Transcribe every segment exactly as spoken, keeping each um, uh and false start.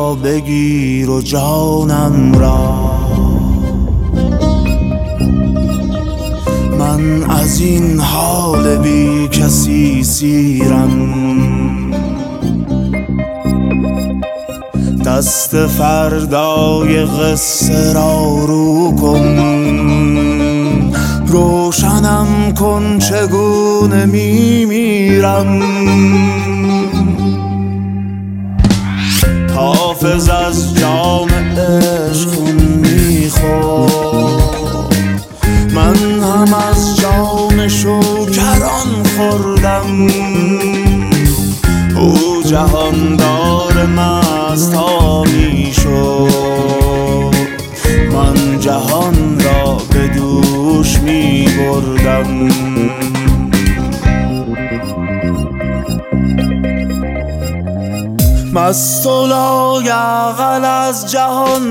را بگیر و جانم را. من از این حال بی کسی سیرم، دست فردای قصه را رو کن، روشنم کن چگونه میمیرم. حافظ از جام عشق میخور، من هم از جام شکران خوردم. او جهاندار مست ها میشد، من جهان را به دوش می بردم. مست و لایعقل از جهان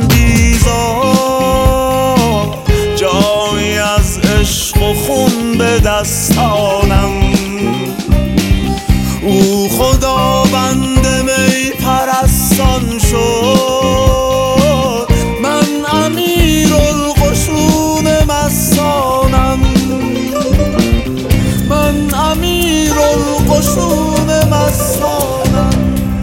بیزار، جامی از عشق و خون به دستانم. او خداوند می پرستان شد، من امیرالقشون مستانم. من امیرالقشون مستانم.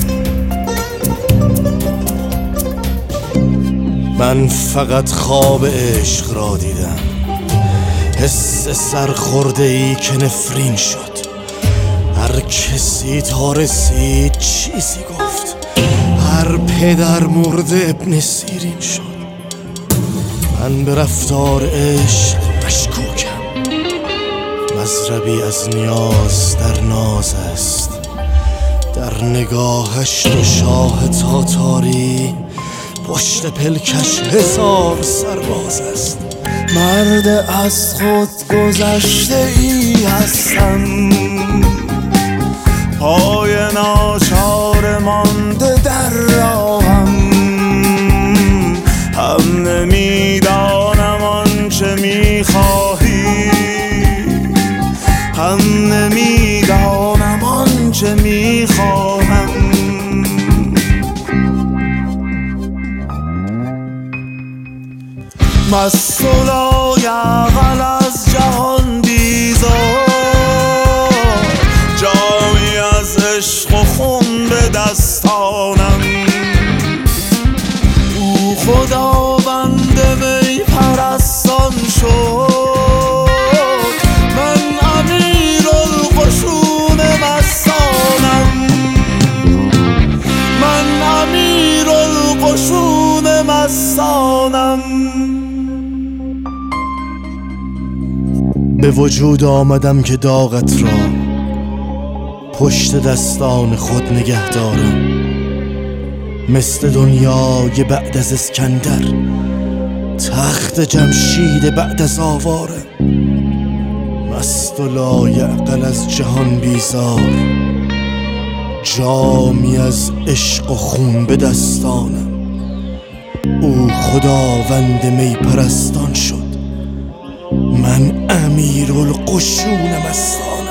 من فقط خواب عشق را دیدم، حس سرخورده ای که نفرین شد. هر کسی تا رسید چیزی گفت، هر پدر مرده ابن سیرین شد. من به رفتار عشق مشکوکم، مضربی از نیاز در ناز است. در نگاهش دو شاه تاتاری، پشت پلکش هزار سرباز است. مرد از خود گذشته ای هستم، پای ناچار مانده در راهم. هم نمیدانم آنچه میخواهی، هم نمیدانم آنچه میخواهم. مست و لایعقل از جهان بیزار، جامی از عشق و خون به دستانم. او خداوند می پرستان شد، من امیرالقشون مستانم. من امیرالقشون مستانم. به وجود آمدم که داغت را پشت دستان خود نگه دارم. مثل دنیای بعد از اسکندر، تخت جمشید بعد از آواره. مست و لایعقل از جهان بیزار، جامی از عشق و خون به دستانم. او خداوند می پرستان شد، من امیرالقشون مستانم.